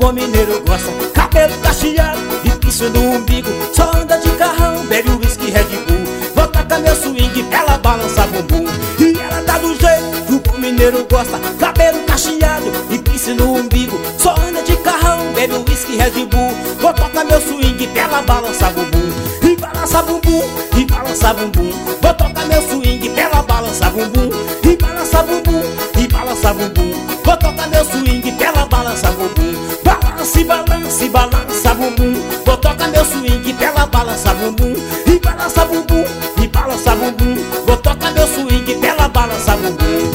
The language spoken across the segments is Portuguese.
bom mineiro gosta. Cabelo cacheado e piercing no umbigo, só anda de carrão, bebe whisky Red Bull. Vou tacar meu swing pra ela balançar bumbum. E ela tá do jeito que o bom mineiro gosta. Cabelo cacheado e piercing no umbigo, só anda de carrão, bebe whisky Red Bull. Vou tocar meu swing pra ela balançar bumbum. E balança bumbum, e balança bumbum. Vou tocar meu swing pra ela balançar bumbum. E balança bumbum, e balança bumbum. Vou tocar meu swing pra ela balançar bumbum. Balance, balance, balança bumbum. Vou tocar meu swing pra ela balançar bumbum. E balança bumbum, e balança bumbum. Vou tocar meu swing pra ela balançar bumbum.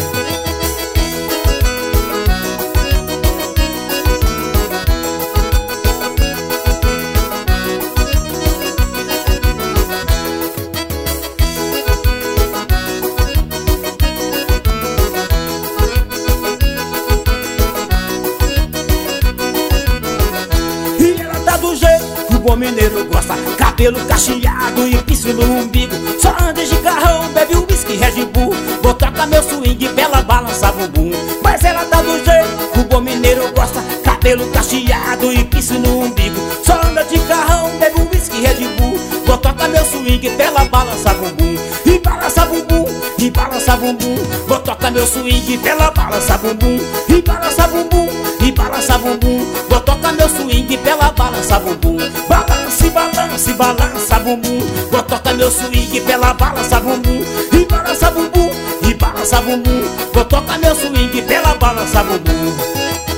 O bom mineiro gosta. Cabelo cacheado e piercing no umbigo, só anda de carrão, bebe whisky Red Bull. Vou tocar meu swing pra ela balançar bumbum. Mas ela tá do jeito que o bom mineiro gosta. Cabelo cacheado e piercing no umbigo, só anda de carrão, bebe whisky Red Bull. Vou tocar meu swing pra ela balançar bumbum. E balança bumbum, e balança bumbum. Vou tocar meu swing pra ela balançar bumbum. E balança bumbum, e balança bumbum. Vou tocar meu swing pra ela balançar bumbum. Balance, balance, balança bumbum. Vou tocar meu swing pra ela balançar bumbum. E balança bumbum, e balança bumbum. Vou tocar meu swing pra ela balançar bumbum.